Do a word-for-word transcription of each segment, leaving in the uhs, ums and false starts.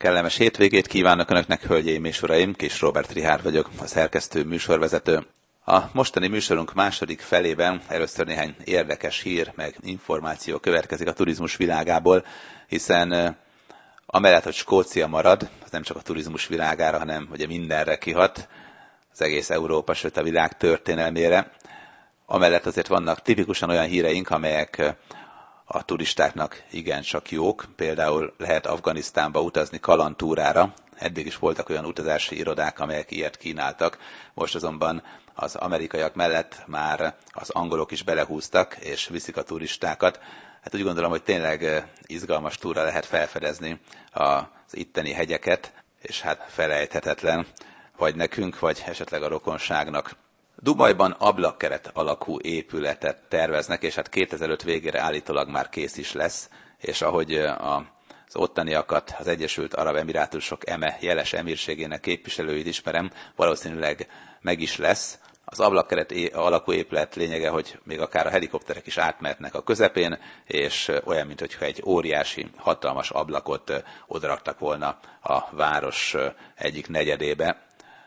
kellemes hétvégét kívánok Önöknek, hölgyeim és uraim, Kis Róbert Richárd vagyok, a szerkesztő, műsorvezető. A mostani műsorunk második felében először néhány érdekes hír, meg információ következik a turizmus világából, hiszen amellett, hogy Skócia marad, az nem csak a turizmus világára, hanem ugye mindenre kihat, az egész Európa, sőt a világ történelmére. Amellett azért vannak tipikusan olyan híreink, amelyek a turistáknak igencsak jók. Például lehet Afganisztánba utazni kalandtúrára. Eddig is voltak olyan utazási irodák, amelyek ilyet kínáltak. Most azonban az amerikaiak mellett már az angolok is belehúztak, és viszik a turistákat. Hát úgy gondolom, hogy tényleg izgalmas túra lehet felfedezni az itteni hegyeket, és hát felejthetetlen, vagy nekünk, vagy esetleg a rokonságnak. Dubajban ablakkeret alakú épületet terveznek, és hát kétezer-öt végére állítólag már kész is lesz, és ahogy az ottaniakat, az Egyesült Arab Emirátusok eme jeles emírségének képviselőit ismerem, valószínűleg meg is lesz. Az ablakkeret alakú épület lényege, hogy még akár a helikopterek is átmehetnek a közepén, és olyan, mintha egy óriási, hatalmas ablakot odaraktak volna a város egyik negyedébe.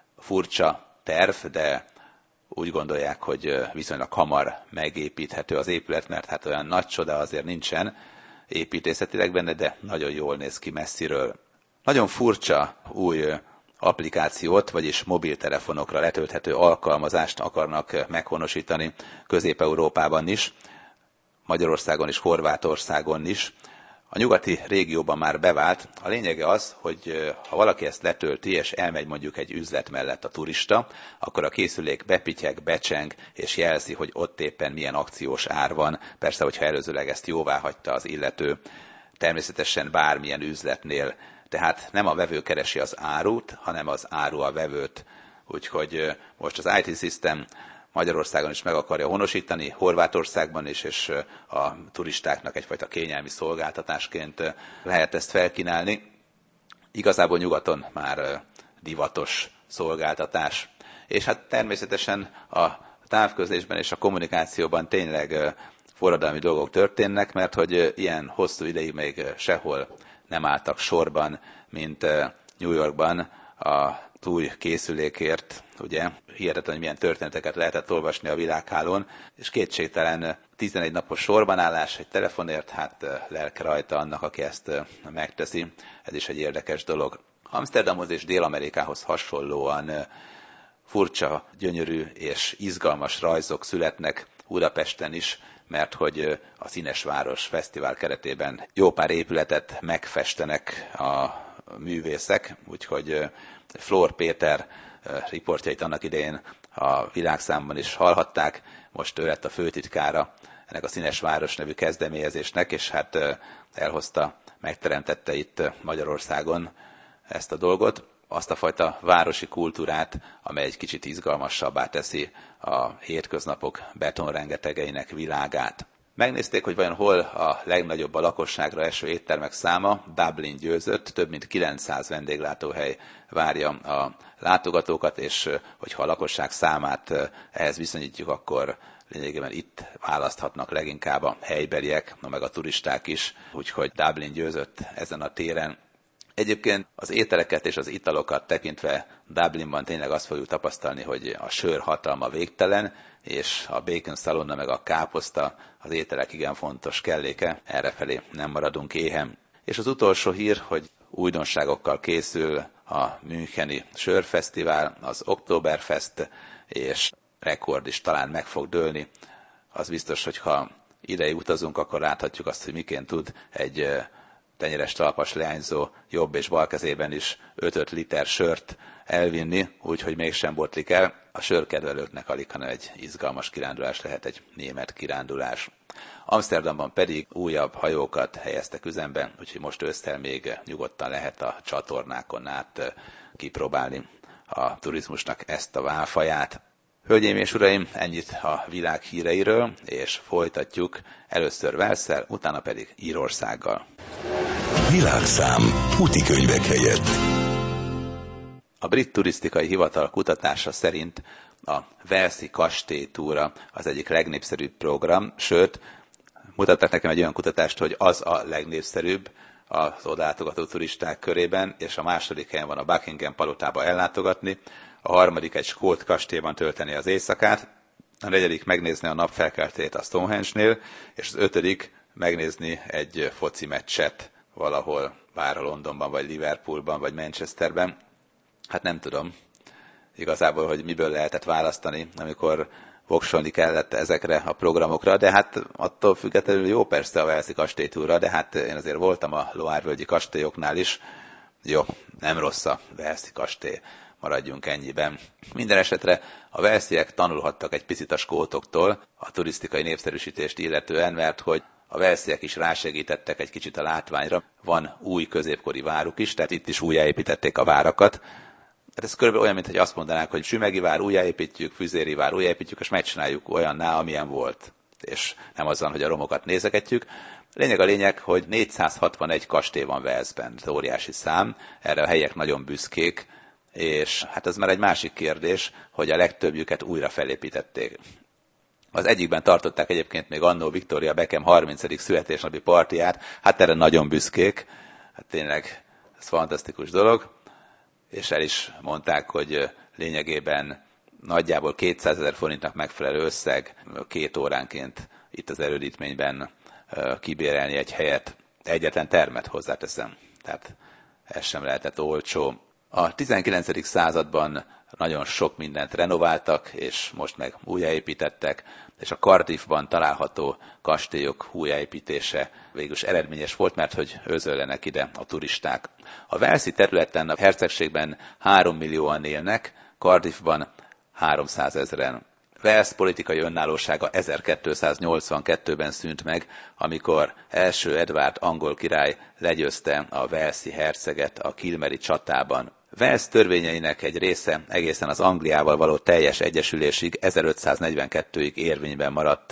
Furcsa terv, de úgy gondolják, hogy viszonylag hamar megépíthető az épület, mert hát olyan nagy csoda azért nincsen építészetileg benne, de nagyon jól néz ki messziről. Nagyon furcsa új applikációt, vagyis mobiltelefonokra letölthető alkalmazást akarnak meghonosítani Közép-Európában is, Magyarországon és Horvátországon is. A nyugati régióban már bevált. A lényege az, hogy ha valaki ezt letölti, és elmegy mondjuk egy üzlet mellett a turista, akkor a készülék bepityeg, becseng, és jelzi, hogy ott éppen milyen akciós ár van. Persze, hogyha előzőleg ezt jóvá hagyta az illető, természetesen bármilyen üzletnél. Tehát nem a vevő keresi az árut, hanem az áru a vevőt. Úgyhogy most az i té System Magyarországon is meg akarja honosítani, Horvátországban is, és a turistáknak egyfajta kényelmi szolgáltatásként lehet ezt felkínálni. Igazából nyugaton már divatos szolgáltatás. És hát természetesen a távközlésben és a kommunikációban tényleg forradalmi dolgok történnek, mert hogy ilyen hosszú ideig még sehol nem álltak sorban, mint New Yorkban a új készülékért, ugye, hihetetlen, hogy milyen történeteket lehetett olvasni a világhálón, és kétségtelen tizenegy napos sorbanállás egy telefonért, hát lelke rajta annak, aki ezt megteszi. Ez is egy érdekes dolog. Amsterdamhoz és Dél-Amerikához hasonlóan furcsa, gyönyörű és izgalmas rajzok születnek Budapesten is, mert hogy a Színes Város Fesztivál keretében jó pár épületet megfestenek a művészek, úgyhogy Flór Péter riportjait annak idején a Világszámban is hallhatták, most ő lett a főtitkára ennek a Színes Város nevű kezdeményezésnek, és hát elhozta, megteremtette itt Magyarországon ezt a dolgot, azt a fajta városi kultúrát, amely egy kicsit izgalmasabbá teszi a hétköznapok betonrengetegeinek világát. Megnézték, hogy vajon hol a legnagyobb a lakosságra eső éttermek száma. Dublin győzött, több mint kilencszáz vendéglátóhely várja a látogatókat, és hogyha a lakosság számát ehhez viszonyítjuk, akkor lényegében itt választhatnak leginkább a helybeliek, no meg a turisták is, úgyhogy Dublin győzött ezen a téren. Egyébként az ételeket és az italokat tekintve Dublinban tényleg azt fogjuk tapasztalni, hogy a sör hatalma végtelen, és a bacon szalonna meg a káposzta az ételek igen fontos kelléke, errefelé nem maradunk éhen. És az utolsó hír, hogy újdonságokkal készül a Müncheni Sörfesztivál, az Oktoberfest, és rekord is talán meg fog dőlni. Az biztos, hogy ha ide utazunk, akkor láthatjuk azt, hogy miként tud egy tenyeres talpas leányzó jobb és bal kezében is öt-öt liter sört elvinni, úgyhogy mégsem botlik el. A sörkedvelőknek alig, hanem egy izgalmas kirándulás lehet, egy német kirándulás. Amsterdamban pedig újabb hajókat helyeztek üzembe, úgyhogy most ősszel még nyugodtan lehet a csatornákon át kipróbálni a turizmusnak ezt a válfaját. Hölgyeim és uraim, ennyit a világ híreiről, és folytatjuk először Walesszel, utána pedig Írországgal. Világszám útikönyvek helyett. A Brit Turisztikai Hivatal kutatása szerint a walesi kastélytúra az egyik legnépszerűbb program, sőt, mutattak nekem egy olyan kutatást, hogy az a legnépszerűbb, az odalátogató turisták körében, és a második helyen van a Buckingham palotába ellátogatni, a harmadik egy skót kastélyban tölteni az éjszakát, a negyedik megnézni a napfelkeltét a Stonehenge-nél, és az ötödik megnézni egy foci meccset valahol, bár a Londonban, vagy Liverpoolban, vagy Manchesterben. Hát nem tudom igazából, hogy miből lehetett választani, amikor voksolni kellett ezekre a programokra, de hát attól függetlenül jó persze a Walesi kastélytúra, de hát én azért voltam a Loire-völgyi kastélyoknál is. Jó, nem rossz a Walesi kastély, maradjunk ennyiben. Minden esetre a walesiek tanulhattak egy picit a skótoktól a turisztikai népszerűsítést illetően, mert hogy a walesiek is rásegítettek egy kicsit a látványra. Van új középkori váruk is, tehát itt is újjáépítették a várakat. Hát ez körülbelül olyan, mint hogy azt mondanák, hogy Sümegi vár újjáépítjük, Füzéri vár újjáépítjük, és megcsináljuk olyanná, amilyen volt. És nem azzal, hogy a romokat nézegetjük. Lényeg a lényeg, hogy négyszázhatvanegy kastély van Walesben, ez óriási szám, erre a helyiek nagyon büszkék, és hát ez már egy másik kérdés, hogy a legtöbbjüket újra felépítették. Az egyikben tartották egyébként még annó Victoria Beckham harmincadik születésnapi partiját, hát erre nagyon büszkék, hát tényleg ez fantasztikus dolog, és el is mondták, hogy lényegében nagyjából kétszázezer forintnak megfelelő összeg két óránként itt az erődítményben kibérelni egy helyet. Egyetlen termet hozzáteszem, tehát ez sem lehetett olcsó. A tizenkilencedik században nagyon sok mindent renováltak, és most meg újjáépítettek, és a Cardiffban található kastélyok újjáépítése végülis eredményes volt, mert hogy özöllenek ide a turisták. A walesi területen, a hercegségben három millióan élnek, Cardiffban háromszázezren. Wales politikai önállósága ezerkétszáznyolcvankettőben szűnt meg, amikor első Edward angol király legyőzte a walesi herceget a Kilmeri csatában. Wales törvényeinek egy része egészen az Angliával való teljes egyesülésig ezerötszáznegyvenkettőig érvényben maradt.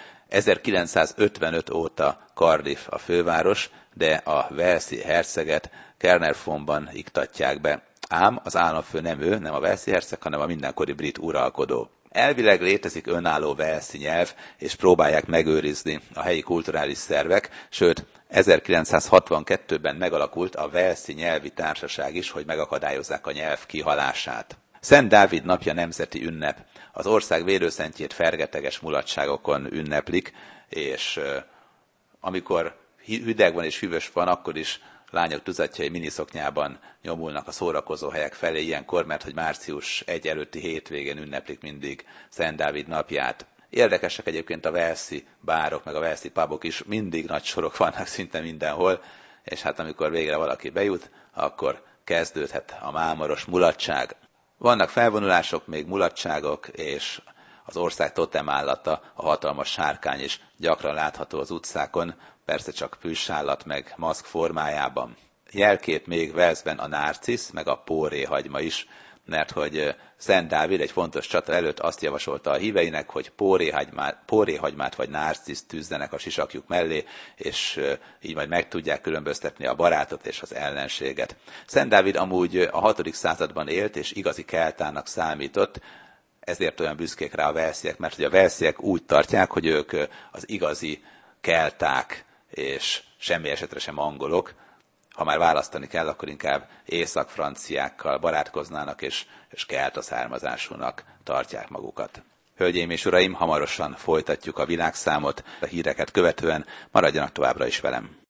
ezerkilencszázötvenöt óta Cardiff a főváros, de a walesi herceget Caernarfonban iktatják be. Ám az államfő nem ő, nem a walesi herceg, hanem a mindenkori brit uralkodó. Elvileg létezik önálló walesi nyelv, és próbálják megőrizni a helyi kulturális szervek, sőt, ezerkilencszázhatvankettőben megalakult a walesi nyelvi társaság is, hogy megakadályozzák a nyelv kihalását. Szent Dávid napja nemzeti ünnep. Az ország védőszentjét fergeteges mulatságokon ünneplik, és amikor hideg van és hűvös van, akkor is lányok tuzatjai miniszoknyában nyomulnak a szórakozóhelyek felé ilyenkor, mert hogy március elseje előtti hétvégén ünneplik mindig Szent Dávid napját. Érdekesek egyébként a walesi bárok, meg a walesi pubok is, mindig nagy sorok vannak szinte mindenhol, és hát amikor végre valaki bejut, akkor kezdődhet a mámoros mulatság. Vannak felvonulások, még mulatságok, és az ország totemállata, a hatalmas sárkány is gyakran látható az utcákon, persze csak plüssállat meg maszk formájában. Jelkép még Walesben a nárcisz, meg a póréhagyma is, mert hogy Szent Dávid egy fontos csata előtt azt javasolta a híveinek, hogy póréhagymát, póréhagymát vagy nárciszt tűzzenek a sisakjuk mellé, és így majd meg tudják különböztetni a barátot és az ellenséget. Szent Dávid amúgy a hatodik században élt, és igazi keltának számított, ezért olyan büszkék rá a walesiek, mert hogy a walesiek úgy tartják, hogy ők az igazi kelták, és semmi esetre sem angolok. Ha már választani kell, akkor inkább észak-franciákkal barátkoznának, és, és kelta származásúnak tartják magukat. Hölgyeim és uraim, hamarosan folytatjuk a világszámot, a híreket követően maradjanak továbbra is velem.